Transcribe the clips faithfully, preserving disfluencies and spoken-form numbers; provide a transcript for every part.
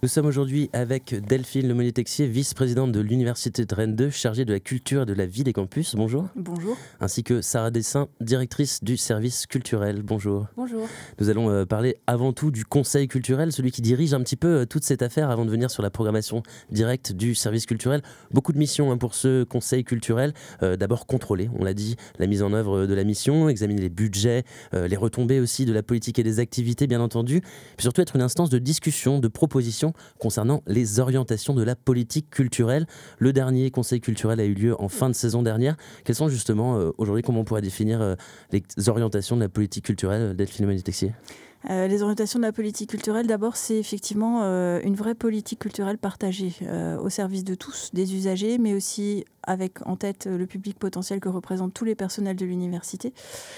Nous sommes aujourd'hui avec Delphine Lemonnier-Texier, vice-présidente de l'Université de Rennes deux, chargée de la culture et de la vie des campus. Bonjour. Bonjour. Ainsi que Sarah Dessin, directrice du service culturel. Bonjour. Bonjour. Nous allons euh, parler avant tout du conseil culturel, celui qui dirige un petit peu euh, toute cette affaire avant de venir sur la programmation directe du service culturel. Beaucoup de missions hein, pour ce conseil culturel. Euh, d'abord contrôler, on l'a dit, la mise en œuvre de la mission, examiner les budgets, euh, les retombées aussi de la politique et des activités bien entendu, puis surtout être une instance de discussion, de proposition concernant les orientations de la politique culturelle. Le dernier conseil culturel a eu lieu en fin de saison dernière. Quelles sont justement euh, aujourd'hui, comment on pourrait définir euh, les orientations de la politique culturelle, Delphine Lemonnier-Texier ? Euh, les orientations de la politique culturelle, d'abord, c'est effectivement euh, une vraie politique culturelle partagée euh, au service de tous, des usagers, mais aussi avec en tête le public potentiel que représentent tous les personnels de l'université,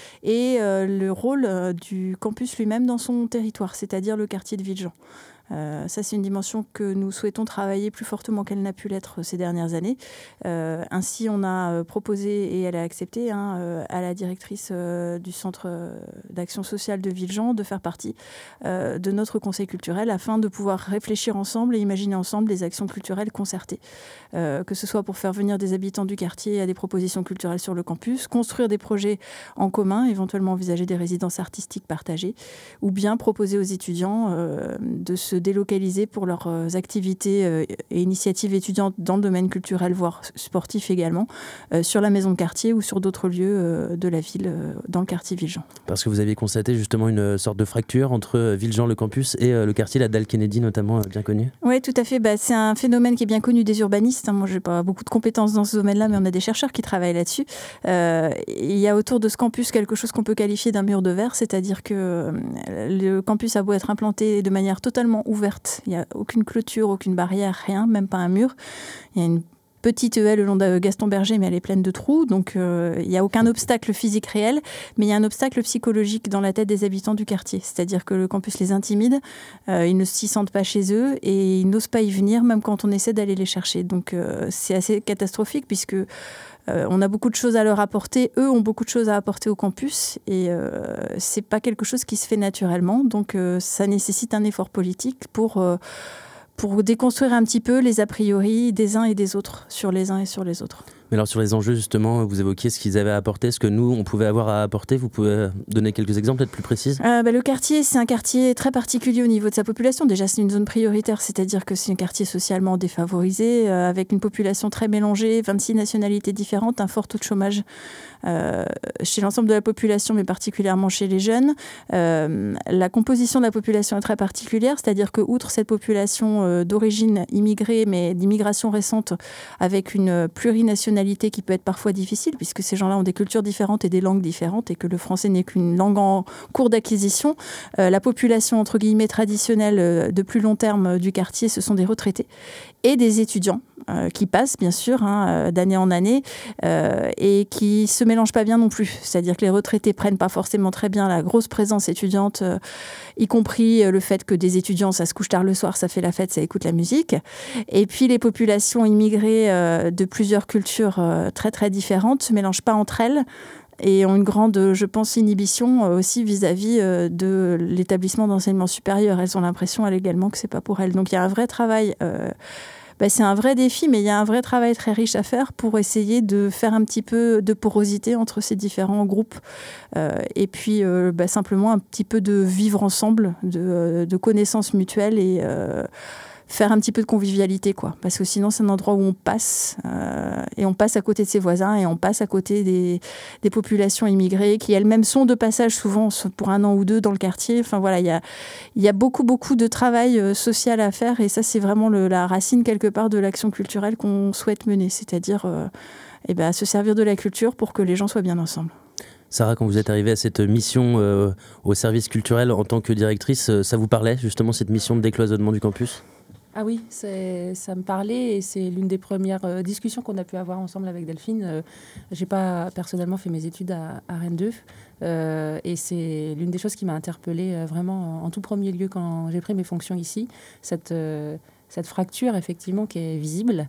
et euh, le rôle euh, du campus lui-même dans son territoire, c'est-à-dire le quartier de Villejean. Euh, ça, c'est une dimension que nous souhaitons travailler plus fortement qu'elle n'a pu l'être ces dernières années. Euh, ainsi, on a proposé, et elle a accepté, hein, euh, à la directrice euh, du Centre d'action sociale de Villejean de faire partie euh, de notre conseil culturel afin de pouvoir réfléchir ensemble et imaginer ensemble des actions culturelles concertées. Euh, que ce soit pour faire venir des habitants du quartier à des propositions culturelles sur le campus, construire des projets en commun, éventuellement envisager des résidences artistiques partagées, ou bien proposer aux étudiants euh, de se délocaliser pour leurs activités euh, et initiatives étudiantes dans le domaine culturel, voire sportif également, euh, sur la maison de quartier ou sur d'autres lieux euh, de la ville, euh, dans le quartier Villejean. Parce que vous aviez constaté justement une sorte de fracture entre Villejean, le campus, et euh, le quartier, la Dalle Kennedy notamment, euh, bien connu. Oui, tout à fait. Bah, c'est un phénomène qui est bien connu des urbanistes. Moi, je n'ai pas beaucoup de compétences dans ce domaine-là, mais on a des chercheurs qui travaillent là-dessus. Euh, il y a autour de ce campus quelque chose qu'on peut qualifier d'un mur de verre, c'est-à-dire que euh, le campus a beau être implanté de manière totalement ouverte. Il n'y a aucune clôture, aucune barrière, rien, même pas un mur. Il y a une petite haie le long de Gaston Berger, mais elle est pleine de trous, donc euh, il n'y a aucun obstacle physique réel, mais il y a un obstacle psychologique dans la tête des habitants du quartier. C'est-à-dire que le campus les intimide, euh, ils ne s'y sentent pas chez eux et ils n'osent pas y venir, même quand on essaie d'aller les chercher. Donc euh, c'est assez catastrophique puisque Euh, on a beaucoup de choses à leur apporter, eux ont beaucoup de choses à apporter au campus et euh, c'est pas quelque chose qui se fait naturellement, donc euh, ça nécessite un effort politique pour, euh, pour déconstruire un petit peu les a priori des uns et des autres, sur les uns et sur les autres. Mais alors sur les enjeux justement, vous évoquiez ce qu'ils avaient à apporter, ce que nous on pouvait avoir à apporter, vous pouvez donner quelques exemples peut-être plus précis ? euh, bah, Le quartier, c'est un quartier très particulier au niveau de sa population. Déjà c'est une zone prioritaire, c'est-à-dire que c'est un quartier socialement défavorisé, euh, avec une population très mélangée, vingt-six nationalités différentes, un fort taux de chômage euh, chez l'ensemble de la population, mais particulièrement chez les jeunes. Euh, la composition de la population est très particulière, c'est-à-dire que outre cette population euh, d'origine immigrée, mais d'immigration récente, avec une plurinationalité qui peut être parfois difficile, puisque ces gens-là ont des cultures différentes et des langues différentes, et que le français n'est qu'une langue en cours d'acquisition. Euh, la population, entre guillemets, traditionnelle euh, de plus long terme euh, du quartier, ce sont des retraités et des étudiants euh, qui passent, bien sûr, hein, euh, d'année en année, euh, et qui ne se mélangent pas bien non plus. C'est-à-dire que les retraités prennent pas forcément très bien la grosse présence étudiante, euh, y compris euh, le fait que des étudiants, ça se couche tard le soir, ça fait la fête, ça écoute la musique. Et puis les populations immigrées euh, de plusieurs cultures euh, très très différentes se mélangent pas entre elles et ont une grande, je pense, inhibition euh, aussi vis-à-vis euh, de l'établissement d'enseignement supérieur. Elles ont l'impression, elles également, que c'est pas pour elles. Donc il y a un vrai travail... Euh, Ben, c'est un vrai défi, mais il y a un vrai travail très riche à faire pour essayer de faire un petit peu de porosité entre ces différents groupes. Euh, et puis, euh, ben, simplement un petit peu de vivre ensemble, de, de connaissances mutuelles et euh, faire un petit peu de convivialité, quoi. Parce que sinon, c'est un endroit où on passe, euh, et on passe à côté de ses voisins, et on passe à côté des, des populations immigrées qui elles-mêmes sont de passage souvent pour un an ou deux dans le quartier. Enfin voilà, il y a, il y a beaucoup, beaucoup de travail euh, social à faire, et ça, c'est vraiment le, la racine quelque part de l'action culturelle qu'on souhaite mener, c'est-à-dire euh, eh ben, se servir de la culture pour que les gens soient bien ensemble. Sarah, quand vous êtes arrivée à cette mission euh, au service culturel en tant que directrice, euh, ça vous parlait justement cette mission de décloisonnement du campus ? Ah oui, c'est, ça me parlait et c'est l'une des premières euh, discussions qu'on a pu avoir ensemble avec Delphine. Euh, j'ai pas personnellement fait mes études à, à Rennes deux euh, et c'est l'une des choses qui m'a interpellée euh, vraiment en, en tout premier lieu quand j'ai pris mes fonctions ici. Cette, euh, cette fracture effectivement qui est visible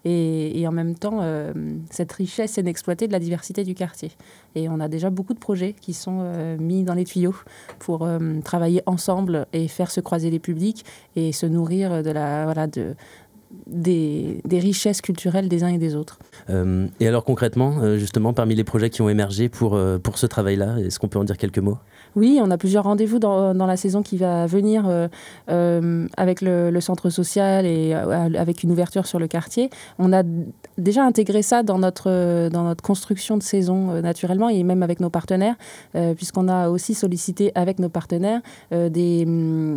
et, et en même temps, euh, cette richesse inexploitée de la diversité du quartier. Et on a déjà beaucoup de projets qui sont euh, mis dans les tuyaux pour euh, travailler ensemble et faire se croiser les publics et se nourrir de la, voilà, de, des, des richesses culturelles des uns et des autres. Euh, et alors concrètement, euh, justement, parmi les projets qui ont émergé pour, euh, pour ce travail-là, est-ce qu'on peut en dire quelques mots ? Oui, on a plusieurs rendez-vous dans, dans la saison qui va venir euh, euh, avec le, le centre social et euh, avec une ouverture sur le quartier. On a déjà intégré ça dans notre, dans notre construction de saison euh, naturellement et même avec nos partenaires, euh, puisqu'on a aussi sollicité avec nos partenaires euh, des,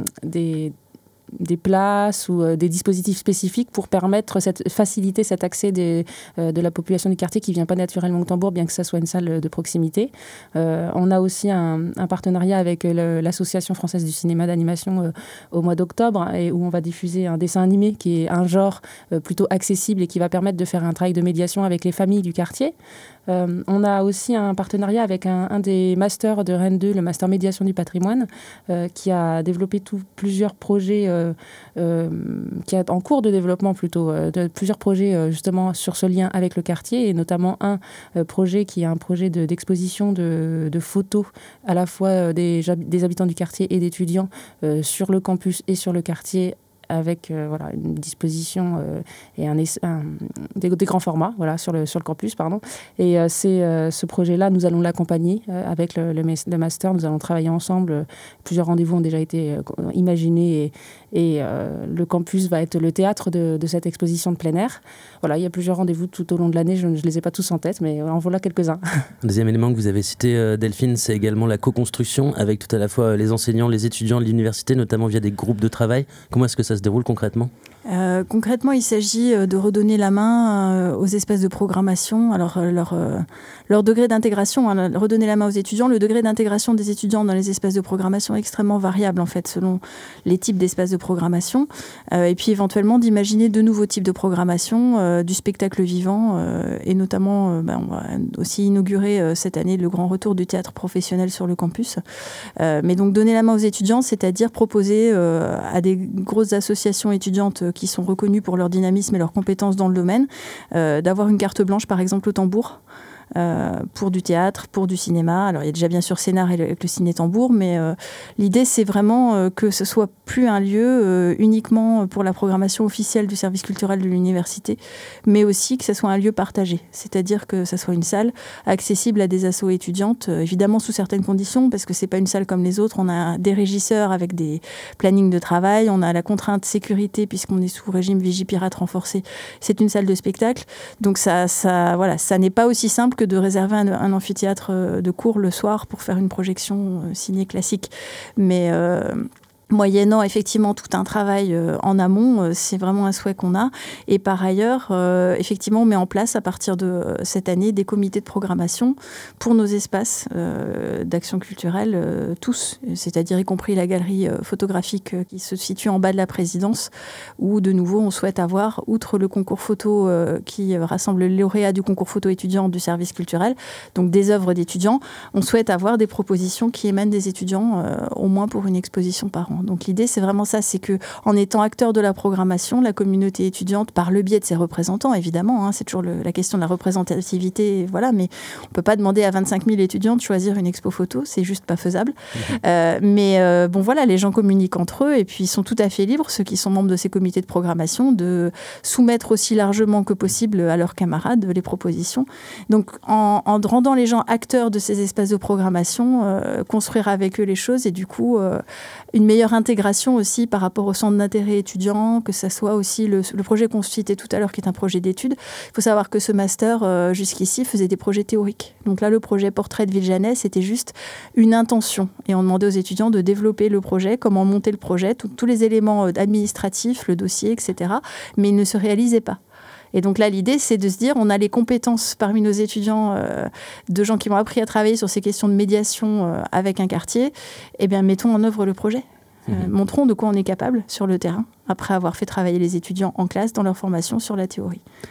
des des places ou euh, des dispositifs spécifiques pour permettre cette, faciliter cet accès des, euh, de la population du quartier qui ne vient pas naturellement au Tambour, bien que ça soit une salle de proximité. Euh, on a aussi un, un partenariat avec le, l'Association française du cinéma d'animation euh, au mois d'octobre, et où on va diffuser un dessin animé qui est un genre euh, plutôt accessible et qui va permettre de faire un travail de médiation avec les familles du quartier. Euh, on a aussi un partenariat avec un, un des masters de Rennes deux, le master médiation du patrimoine, euh, qui a développé tout, plusieurs projets, euh, euh, qui est en cours de développement plutôt, euh, de, plusieurs projets euh, justement sur ce lien avec le quartier, et notamment un euh, projet qui est un projet de, d'exposition de, de photos à la fois des, des habitants du quartier et d'étudiants euh, sur le campus et sur le quartier, avec euh, voilà, une disposition euh, et un, un, des, des grands formats voilà, sur, le, sur le campus. Pardon. Et euh, c'est, euh, ce projet-là, nous allons l'accompagner euh, avec le, le, le master. Nous allons travailler ensemble. Plusieurs rendez-vous ont déjà été euh, imaginés et, et euh, le campus va être le théâtre de, de cette exposition de plein air. Voilà, il y a plusieurs rendez-vous tout au long de l'année. Je ne les ai pas tous en tête, mais en voilà quelques-uns. Un deuxième élément que vous avez cité, euh, Delphine, c'est également la co-construction avec tout à la fois les enseignants, les étudiants de l'université, notamment via des groupes de travail. Comment est-ce que ça se déroule concrètement ? Euh, concrètement, il s'agit de redonner la main euh, aux espaces de programmation. Alors, euh, leur, euh, leur degré d'intégration, hein, redonner la main aux étudiants, le degré d'intégration des étudiants dans les espaces de programmation est extrêmement variable, en fait, selon les types d'espaces de programmation. Euh, et puis, éventuellement, d'imaginer de nouveaux types de programmation, euh, du spectacle vivant, euh, et notamment, euh, ben, on va aussi inaugurer euh, cette année le grand retour du théâtre professionnel sur le campus. Euh, mais donc, donner la main aux étudiants, c'est-à-dire proposer euh, à des grosses associations étudiantes qui sont reconnus pour leur dynamisme et leurs compétences dans le domaine, euh, d'avoir une carte blanche, par exemple, au Tambour, euh, pour du théâtre, pour du cinéma. Alors, il y a déjà bien sûr Scénar avec le Ciné-Tambour, mais euh, l'idée, c'est vraiment euh, que ce soit plus un lieu euh, uniquement pour la programmation officielle du service culturel de l'université, mais aussi que ce soit un lieu partagé, c'est-à-dire que ce soit une salle accessible à des assos étudiantes, euh, évidemment sous certaines conditions, parce que c'est pas une salle comme les autres. On a des régisseurs avec des plannings de travail, on a la contrainte sécurité puisqu'on est sous régime Vigipirate renforcé. C'est une salle de spectacle, donc ça, ça, voilà, ça n'est pas aussi simple que de réserver un, un amphithéâtre de cours le soir pour faire une projection euh, ciné classique. Mais euh, moyennant effectivement tout un travail euh, en amont, euh, c'est vraiment un souhait qu'on a. Et par ailleurs, euh, effectivement, on met en place à partir de euh, cette année des comités de programmation pour nos espaces euh, d'action culturelle, euh, tous, c'est-à-dire y compris la galerie euh, photographique euh, qui se situe en bas de la présidence, où de nouveau on souhaite avoir, outre le concours photo euh, qui euh, rassemble les lauréats du concours photo étudiant du service culturel, donc des œuvres d'étudiants, on souhaite avoir des propositions qui émanent des étudiants, euh, au moins pour une exposition par an. Donc l'idée, c'est vraiment ça, c'est qu'en étant acteur de la programmation, la communauté étudiante, par le biais de ses représentants, évidemment, hein, c'est toujours le, la question de la représentativité, voilà, mais on ne peut pas demander à vingt-cinq mille étudiants de choisir une expo photo, c'est juste pas faisable. Mmh. Euh, mais euh, bon, voilà, les gens communiquent entre eux et puis ils sont tout à fait libres, ceux qui sont membres de ces comités de programmation, de soumettre aussi largement que possible à leurs camarades les propositions. Donc en, en rendant les gens acteurs de ces espaces de programmation, euh, construire avec eux les choses et du coup, euh, une meilleure intégration aussi par rapport au centre d'intérêt étudiant, que ça soit aussi le, le projet qu'on citait tout à l'heure qui est un projet d'études. Il faut savoir que ce master, euh, jusqu'ici, faisait des projets théoriques. Donc là, le projet Portrait de Ville-Jeunesse, c'était juste une intention. Et on demandait aux étudiants de développer le projet, comment monter le projet, tout, tous les éléments administratifs, le dossier, et cetera. Mais il ne se réalisait pas. Et donc là, l'idée, c'est de se dire, on a les compétences parmi nos étudiants, euh, de gens qui ont appris à travailler sur ces questions de médiation euh, avec un quartier, eh bien, mettons en œuvre le projet. Euh, mmh. Montrons de quoi on est capable sur le terrain, après avoir fait travailler les étudiants en classe dans leur formation sur la théorie.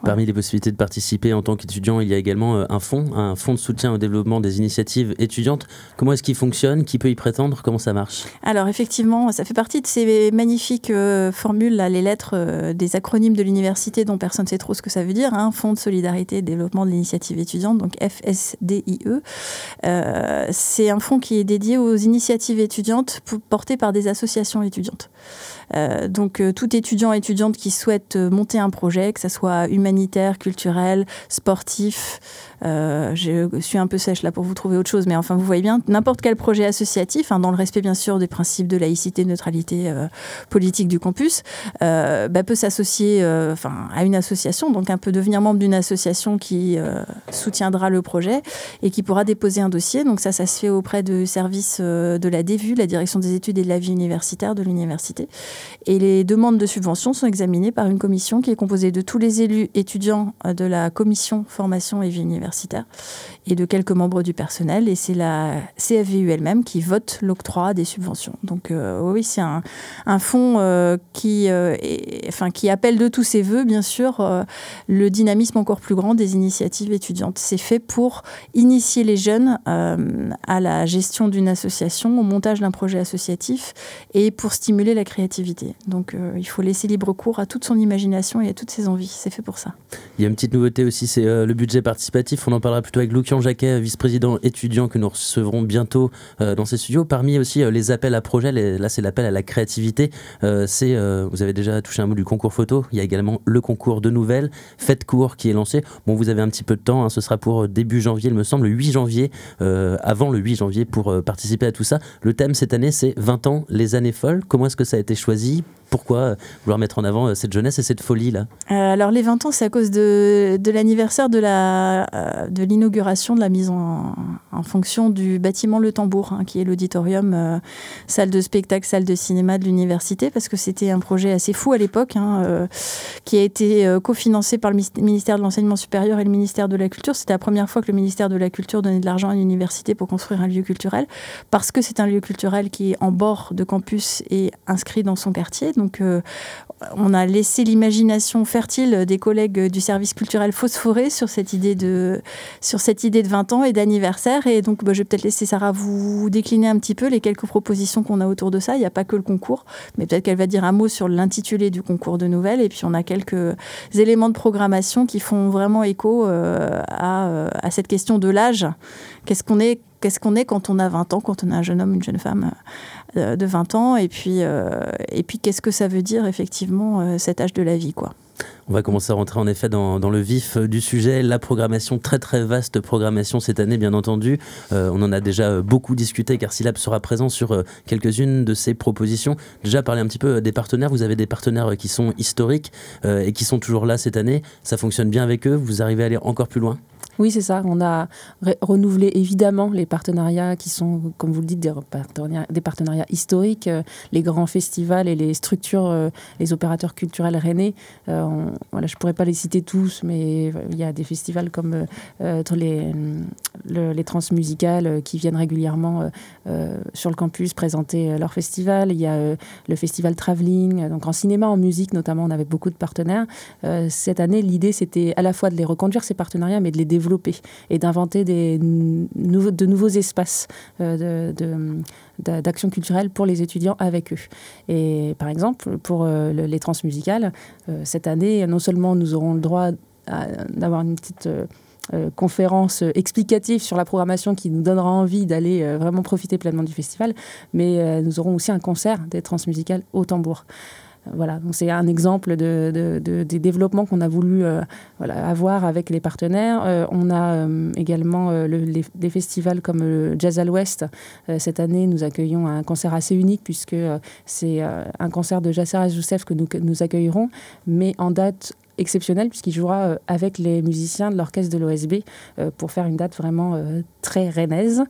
Parmi les possibilités de participer en tant qu'étudiant, il y a également un fonds, un fonds de soutien au développement des initiatives étudiantes. Comment est-ce qu'il fonctionne? Qui peut y prétendre? Comment ça marche? Alors effectivement, ça fait partie de ces magnifiques euh, formules, là, les lettres euh, des acronymes de l'université dont personne ne sait trop ce que ça veut dire. Hein, Fonds de solidarité et développement de l'initiative étudiante, donc F S D I E. Euh, c'est un fonds qui est dédié aux initiatives étudiantes portées par des associations étudiantes. Euh, donc euh, tout étudiant étudiante qui souhaite euh, monter un projet, que ça soit humanitaire, culturel, sportif, euh, je suis un peu sèche là pour vous trouver autre chose, mais enfin vous voyez bien, n'importe quel projet associatif, hein, dans le respect bien sûr des principes de laïcité, de neutralité euh, politique du campus, euh, bah, peut s'associer euh, enfin, à une association, donc un peut devenir membre d'une association qui euh, soutiendra le projet et qui pourra déposer un dossier. Donc ça, ça se fait auprès du service euh, de la D V U, la Direction des études et de la vie universitaire de l'université. Et les demandes de subvention sont examinées par une commission qui est composée de tous les élus étudiants de la commission formation et vie universitaire et de quelques membres du personnel. Et c'est la C F V U elle-même qui vote l'octroi des subventions. Donc euh, oui, c'est un, un fonds euh, qui, euh, est, enfin, qui appelle de tous ses voeux, bien sûr, euh, le dynamisme encore plus grand des initiatives étudiantes. C'est fait pour initier les jeunes euh, à la gestion d'une association, au montage d'un projet associatif et pour stimuler la créativité. Donc euh, il faut laisser libre cours à toute son imagination et à toutes ses envies. C'est fait pour ça. Il y a une petite nouveauté aussi, c'est euh, le budget participatif. On en parlera plutôt avec Lucian Jacquet, vice-président étudiant que nous recevrons bientôt euh, dans ces studios. Parmi aussi euh, les appels à projets, les, là c'est l'appel à la créativité. Euh, c'est, euh, vous avez déjà touché un mot du concours photo. Il y a également le concours de nouvelles, Faites court qui est lancé. Bon, vous avez un petit peu de temps, hein, ce sera pour début janvier, il me semble, le huit janvier, euh, avant le huit janvier pour euh, participer à tout ça. Le thème cette année, c'est vingt ans, les années folles. Comment est-ce que ça a été choisi? Pourquoi vouloir mettre en avant cette jeunesse et cette folie-là? euh, Alors, les vingt ans, c'est à cause de, de l'anniversaire de, la, euh, de l'inauguration, de la mise en, en fonction du bâtiment Le Tambour, hein, qui est l'auditorium, euh, salle de spectacle, salle de cinéma de l'université, parce que c'était un projet assez fou à l'époque, hein, euh, qui a été euh, cofinancé par le ministère de l'Enseignement supérieur et le ministère de la Culture. C'était la première fois que le ministère de la Culture donnait de l'argent à l'université pour construire un lieu culturel, parce que c'est un lieu culturel qui est en bord de campus et inscrit dans son quartier. Donc, euh, on a laissé l'imagination fertile des collègues du service culturel phosphorer sur cette idée de, sur cette idée de vingt ans et d'anniversaire. Et donc, bah, je vais peut-être laisser Sarah vous décliner un petit peu les quelques propositions qu'on a autour de ça. Il n'y a pas que le concours, mais peut-être qu'elle va dire un mot sur l'intitulé du concours de nouvelles. Et puis, on a quelques éléments de programmation qui font vraiment écho euh, à, euh, à cette question de l'âge. Qu'est-ce qu'on est Qu'est-ce qu'on est quand on a vingt ans, quand on est un jeune homme, une jeune femme euh, de vingt ans, et puis, euh, et puis qu'est-ce que ça veut dire effectivement euh, cet âge de la vie, quoi. On va commencer à rentrer en effet dans, dans le vif du sujet, la programmation, très très vaste programmation cette année bien entendu. Euh, on en a déjà beaucoup discuté car Silab sera présent sur euh, quelques-unes de ces propositions. Déjà parler un petit peu des partenaires, vous avez des partenaires qui sont historiques euh, et qui sont toujours là cette année. Ça fonctionne bien avec eux, vous arrivez à aller encore plus loin? Oui, c'est ça. On a ré- renouvelé évidemment les partenariats qui sont, comme vous le dites, des partenariats, des partenariats historiques, euh, les grands festivals et les structures, euh, les opérateurs culturels rennais. Euh, on, voilà, je ne pourrais pas les citer tous, mais il y a des festivals comme euh, les, le, les transmusicales euh, qui viennent régulièrement euh, euh, sur le campus présenter euh, leur festival. Il y a euh, le festival Travelling, donc en cinéma, en musique notamment, on avait beaucoup de partenaires. Euh, cette année, l'idée, c'était à la fois de les reconduire, ces partenariats, mais de les développer et d'inventer des nouveaux, de nouveaux espaces euh, de, de, d'action culturelle pour les étudiants avec eux. Et par exemple, pour euh, le, les transmusicales, euh, cette année, non seulement nous aurons le droit à, d'avoir une petite euh, euh, conférence explicative sur la programmation qui nous donnera envie d'aller euh, vraiment profiter pleinement du festival, mais euh, nous aurons aussi un concert des transmusicales au tambour. Voilà, donc c'est un exemple de, de, de, des développements qu'on a voulu euh, voilà, avoir avec les partenaires. Euh, on a euh, également euh, le, les, des festivals comme le Jazz à l'Ouest. Euh, cette année, nous accueillons un concert assez unique puisque euh, c'est euh, un concert de Jasser Youssef que nous, que nous accueillerons, mais en date exceptionnel puisqu'il jouera euh, avec les musiciens de l'orchestre de l'O S B euh, pour faire une date vraiment euh, très rennaise.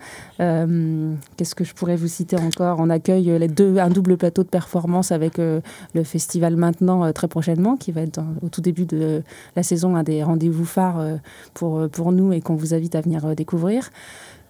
Euh, qu'est-ce que je pourrais vous citer encore? On accueille les deux, un double plateau de performance avec euh, le festival Maintenant euh, très prochainement qui va être dans, au tout début de la saison un des rendez-vous phares euh, pour, pour nous et qu'on vous invite à venir euh, découvrir.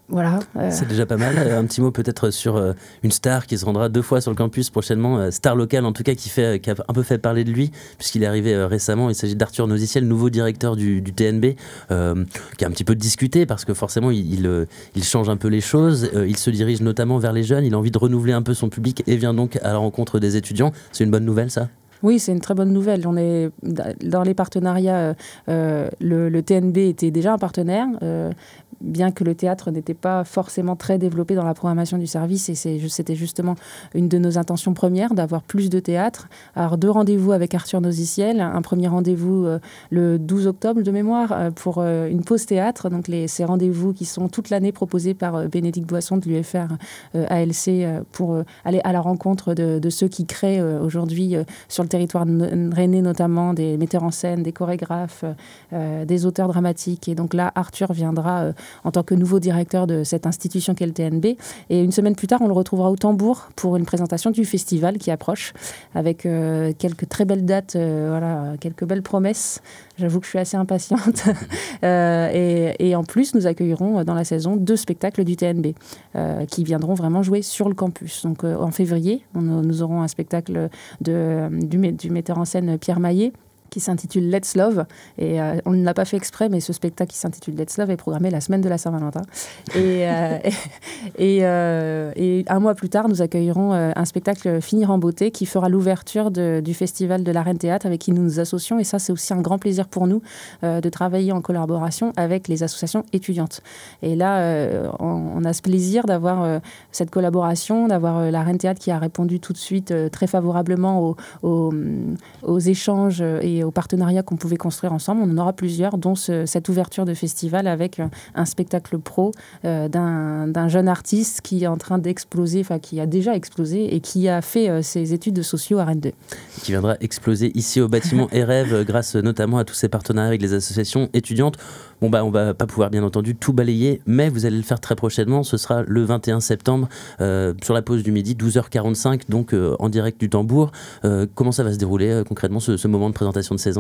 Voilà. Euh... C'est déjà pas mal. Un petit mot peut-être sur euh, une star qui se rendra deux fois sur le campus prochainement, euh, star locale en tout cas, qui, fait, qui a un peu fait parler de lui, puisqu'il est arrivé euh, récemment. Il s'agit d'Arthur Noziciel, nouveau directeur du, du T N B, euh, qui a un petit peu discuté parce que forcément il, il, euh, il change un peu les choses. Euh, il se dirige notamment vers les jeunes. Il a envie de renouveler un peu son public et vient donc à la rencontre des étudiants. C'est une bonne nouvelle, ça ? Oui, c'est une très bonne nouvelle. On est dans les partenariats. Euh, le, le T N B était déjà un partenaire, euh, bien que le théâtre n'était pas forcément très développé dans la programmation du service. Et c'est, c'était justement une de nos intentions premières, d'avoir plus de théâtre. Alors, deux rendez-vous avec Arthur Noziciel. Un premier rendez-vous euh, le douze octobre de mémoire euh, pour euh, une pause théâtre. Donc, les, ces rendez-vous qui sont toute l'année proposés par euh, Bénédicte Boisson de l'U F R euh, A L C euh, pour euh, aller à la rencontre de, de ceux qui créent euh, aujourd'hui euh, sur le territoire rennais, notamment des metteurs en scène, des chorégraphes, euh, des auteurs dramatiques. Et donc là, Arthur viendra euh, en tant que nouveau directeur de cette institution qu'est le T N B. Et une semaine plus tard, on le retrouvera au Tambour pour une présentation du festival qui approche, avec euh, quelques très belles dates, euh, voilà, quelques belles promesses. J'avoue que je suis assez impatiente. euh, et, et en plus, nous accueillerons dans la saison deux spectacles du T N B euh, qui viendront vraiment jouer sur le campus. Donc euh, en février, on, nous aurons un spectacle de, du, du metteur en scène Pierre Maillet, qui s'intitule Let's Love. Et euh, on ne l'a pas fait exprès, mais ce spectacle qui s'intitule Let's Love est programmé la semaine de la Saint-Valentin. Et, euh, et, euh, et un mois plus tard, nous accueillerons euh, un spectacle Finir en beauté qui fera l'ouverture de, du festival de l'Arène Théâtre avec qui nous nous associons. Et ça, c'est aussi un grand plaisir pour nous euh, de travailler en collaboration avec les associations étudiantes. Et là, euh, on, on a ce plaisir d'avoir euh, cette collaboration, d'avoir euh, l'Arène Théâtre qui a répondu tout de suite euh, très favorablement aux, aux, aux échanges et aux partenariats qu'on pouvait construire ensemble. On en aura plusieurs, dont ce, cette ouverture de festival avec un, un spectacle pro euh, d'un, d'un jeune artiste qui est en train d'exploser, enfin qui a déjà explosé et qui a fait euh, ses études de socio à Rennes deux. Qui viendra exploser ici au bâtiment Erève grâce notamment à tous ces partenariats avec les associations étudiantes. Bon bah on va pas pouvoir bien entendu tout balayer, mais vous allez le faire très prochainement. Ce sera le vingt et un septembre euh, sur la pause du midi, douze heures quarante-cinq, donc euh, en direct du Tambour. Euh, comment ça va se dérouler euh, concrètement ce, ce moment de présentation de saison ?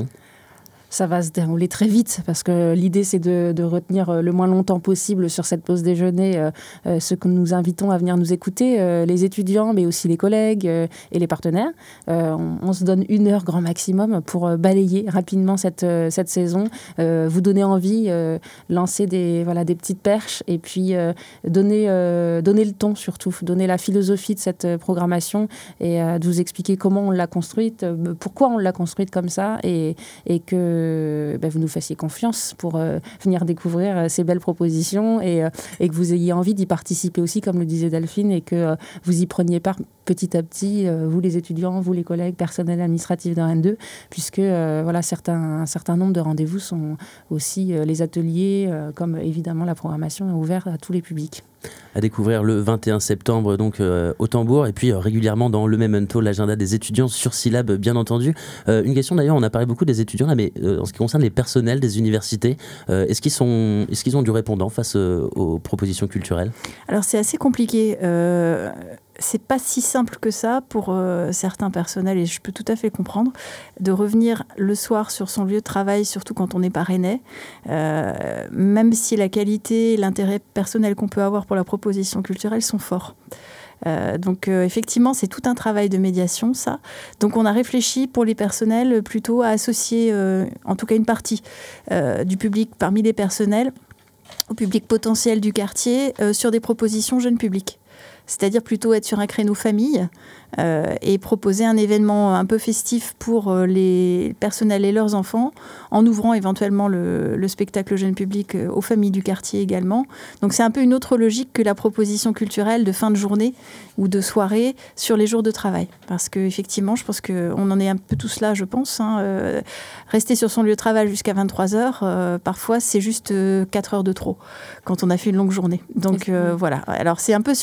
Ça va se dérouler très vite parce que l'idée, c'est de, de retenir le moins longtemps possible sur cette pause déjeuner euh, euh, ceux que nous invitons à venir nous écouter, euh, les étudiants, mais aussi les collègues euh, et les partenaires. Euh, on, on se donne une heure grand maximum pour euh, balayer rapidement cette, euh, cette saison, euh, vous donner envie, euh, lancer des, voilà, des petites perches et puis euh, donner, euh, donner le ton surtout, donner la philosophie de cette programmation et euh, de vous expliquer comment on l'a construite, pourquoi on l'a construite comme ça et, et que Ben, vous nous fassiez confiance pour euh, venir découvrir euh, ces belles propositions et, euh, et que vous ayez envie d'y participer aussi, comme le disait Delphine, et que euh, vous y preniez part petit à petit, euh, vous les étudiants, vous les collègues, personnel administratif de Rennes deux, puisque euh, voilà, certains, un certain nombre de rendez-vous sont aussi euh, les ateliers, euh, comme évidemment la programmation est ouverte à tous les publics. À découvrir le vingt et un septembre donc euh, au Tambour et puis euh, régulièrement dans le Memento, l'agenda des étudiants sur Syllab bien entendu. Euh, une question d'ailleurs, on a parlé beaucoup des étudiants là, mais euh, en ce qui concerne les personnels des universités, euh, est-ce qu'ils sont, est-ce qu'ils ont du répondant face euh, aux propositions culturelles ? Alors c'est assez compliqué. Euh... C'est pas si simple que ça pour euh, certains personnels, et je peux tout à fait comprendre, de revenir le soir sur son lieu de travail, surtout quand on n'est pas rennais, euh, même si la qualité et l'intérêt personnel qu'on peut avoir pour la proposition culturelle sont forts. Euh, donc euh, effectivement, c'est tout un travail de médiation, ça. Donc on a réfléchi pour les personnels plutôt à associer, euh, en tout cas une partie euh, du public parmi les personnels, au public potentiel du quartier, euh, sur des propositions jeunes publics. C'est-à-dire plutôt être sur un créneau famille euh, et proposer un événement un peu festif pour euh, les personnels et leurs enfants, en ouvrant éventuellement le, le spectacle jeune public euh, aux familles du quartier également. Donc c'est un peu une autre logique que la proposition culturelle de fin de journée ou de soirée sur les jours de travail. Parce qu'effectivement, je pense qu'on en est un peu tous là, je pense. Hein, euh, rester sur son lieu de travail jusqu'à vingt-trois heures, euh, parfois c'est juste euh, quatre heures de trop quand on a fait une longue journée. Donc euh, voilà. Alors c'est un peu sur cette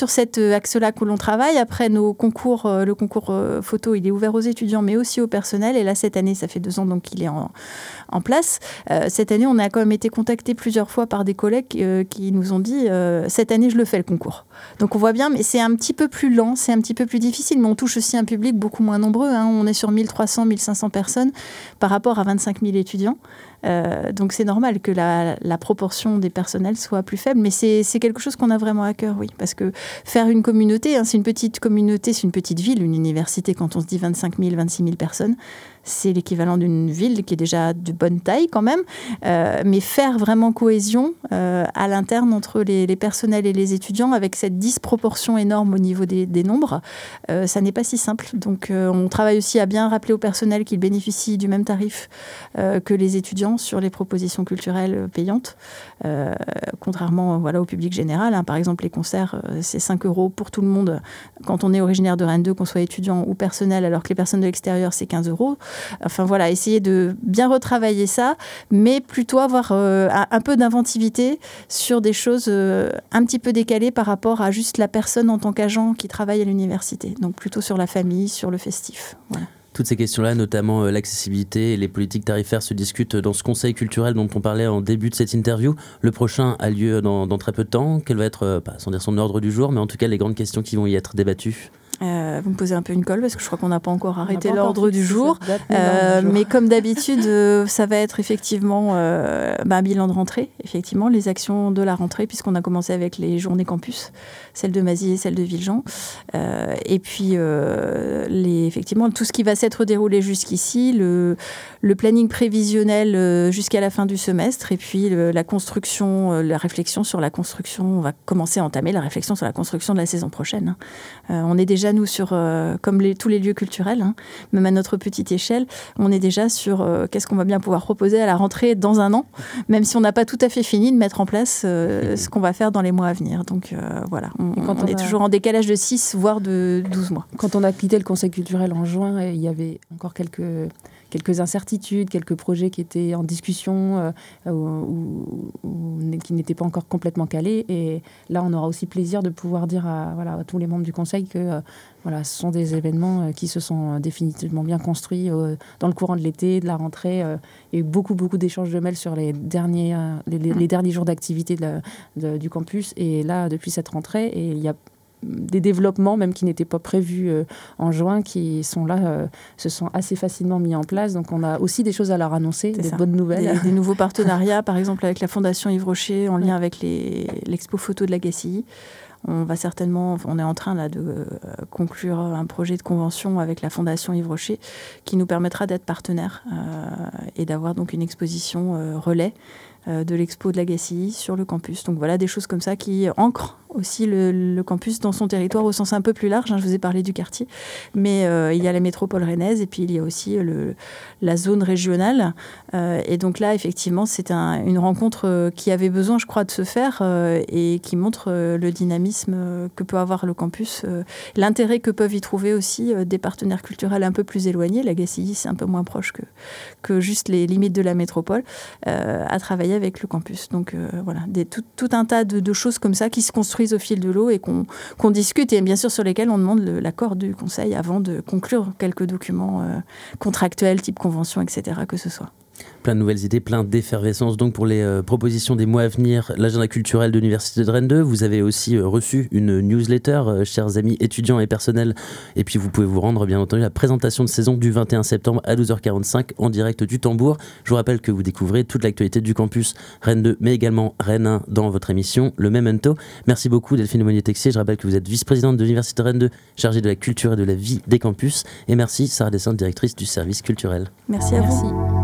ce axe-là que l'on travaille. Après, nos concours, euh, le concours euh, photo, il est ouvert aux étudiants, mais aussi au personnel. Et là, cette année, ça fait deux ans donc qu'il est en, en place. Euh, cette année, on a quand même été contactés plusieurs fois par des collègues euh, qui nous ont dit euh, cette année, je le fais le concours. Donc on voit bien, mais c'est un petit peu plus lent, c'est un petit peu plus difficile, mais on touche aussi un public beaucoup moins nombreux. Hein. On est sur mille trois cents, mille cinq cents personnes par rapport à vingt-cinq mille étudiants. Euh, donc c'est normal que la, la proportion des personnels soit plus faible, mais c'est, c'est quelque chose qu'on a vraiment à cœur, oui. Parce que faire une communauté, hein, c'est une petite communauté, c'est une petite ville, une université, quand on se dit vingt-cinq mille, vingt-six mille personnes, c'est l'équivalent d'une ville qui est déjà de bonne taille quand même. Euh, mais faire vraiment cohésion euh, à l'interne entre les, les personnels et les étudiants, avec cette disproportion énorme au niveau des, des nombres, euh, ça n'est pas si simple. Donc euh, on travaille aussi à bien rappeler au personnel qu'ils bénéficient du même tarif euh, que les étudiants sur les propositions culturelles payantes, euh, contrairement voilà, au public général. Hein. Par exemple, les concerts, euh, c'est cinq euros pour tout le monde quand on est originaire de Rennes deux, qu'on soit étudiant ou personnel, alors que les personnes de l'extérieur, c'est quinze euros. Enfin voilà, essayer de bien retravailler ça, mais plutôt avoir euh, un peu d'inventivité sur des choses euh, un petit peu décalées par rapport à juste la personne en tant qu'agent qui travaille à l'université. Donc plutôt sur la famille, sur le festif. Voilà. Toutes ces questions-là, notamment euh, l'accessibilité et les politiques tarifaires, se discutent dans ce conseil culturel dont on parlait en début de cette interview. Le prochain a lieu dans, dans très peu de temps. Quel va être, euh, pas sans dire son ordre du jour, mais en tout cas les grandes questions qui vont y être débattues? Euh, vous me posez un peu une colle parce que je crois qu'on n'a pas encore arrêté pas l'ordre encore du jour. Date, euh, du jour. Mais comme d'habitude, euh, ça va être effectivement euh, bah, un bilan de rentrée, effectivement, les actions de la rentrée, puisqu'on a commencé avec les journées campus, celle de Mazy et celle de Villejean. Euh, et puis, euh, les, effectivement, tout ce qui va s'être déroulé jusqu'ici, le, le planning prévisionnel euh, jusqu'à la fin du semestre, et puis le, la construction, euh, la réflexion sur la construction. On va commencer à entamer la réflexion sur la construction de la saison prochaine. Hein. Euh, on est déjà nous, sur, euh, comme les, tous les lieux culturels, hein, même à notre petite échelle, on est déjà sur euh, qu'est-ce qu'on va bien pouvoir proposer à la rentrée dans un an, même si on n'a pas tout à fait fini de mettre en place euh, ce qu'on va faire dans les mois à venir. Donc euh, voilà, on, on, on est a... toujours en décalage de six, voire de douze mois. Quand on a quitté le Conseil culturel en juin, il y avait encore quelques... quelques incertitudes, quelques projets qui étaient en discussion euh, ou, ou, ou qui n'étaient pas encore complètement calés. Et là, on aura aussi plaisir de pouvoir dire à, voilà, à tous les membres du Conseil que euh, voilà, ce sont des événements euh, qui se sont définitivement bien construits euh, dans le courant de l'été, de la rentrée. Euh, il y a eu beaucoup, beaucoup d'échanges de mails sur les derniers, euh, les, les, les derniers jours d'activité de la, de, du campus. Et là, depuis cette rentrée, et il y a des développements, même qui n'étaient pas prévus euh, en juin, qui sont là, euh, se sont assez facilement mis en place. Donc on a aussi des choses à leur annoncer, C'est des ça. bonnes nouvelles. Des, des nouveaux partenariats, par exemple avec la Fondation Yves Rocher, en lien avec les, l'expo photo de la Gacilly. On va certainement, on est en train là, de euh, conclure un projet de convention avec la Fondation Yves Rocher qui nous permettra d'être partenaires euh, et d'avoir donc une exposition euh, relais euh, de l'expo de la Gacilly sur le campus. Donc voilà, des choses comme ça qui ancrent aussi le, le campus dans son territoire au sens un peu plus large. Hein, je vous ai parlé du quartier, mais euh, il y a la métropole rennaise et puis il y a aussi le, la zone régionale. Euh, et donc là, effectivement, c'est un, une rencontre qui avait besoin, je crois, de se faire euh, et qui montre euh, le dynamisme euh, que peut avoir le campus, euh, l'intérêt que peuvent y trouver aussi euh, des partenaires culturels un peu plus éloignés. La Gacilly, c'est un peu moins proche que, que juste les limites de la métropole, euh, à travailler avec le campus. Donc euh, voilà, des, tout, tout un tas de, de choses comme ça qui se construisent au fil de l'eau et qu'on, qu'on discute et bien sûr sur lesquels on demande le, l'accord du Conseil avant de conclure quelques documents euh, contractuels, type convention, et cetera, que ce soit. Plein de nouvelles idées, plein d'effervescence donc pour les euh, propositions des mois à venir. L'agenda culturel de l'Université de Rennes deux. Vous avez aussi euh, reçu une newsletter, euh, chers amis étudiants et personnels. Et puis vous pouvez vous rendre, bien entendu, à la présentation de saison du vingt et un septembre à douze heures quarante-cinq en direct du Tambour. Je vous rappelle que vous découvrez toute l'actualité du campus Rennes deux, mais également Rennes un dans votre émission, le Memento. Merci beaucoup Delphine Aumonier-Texier. Je rappelle que vous êtes vice-présidente de l'Université de Rennes deux, chargée de la culture et de la vie des campus. Et merci Sarah Descentes, directrice du service culturel. Merci à Merci. vous.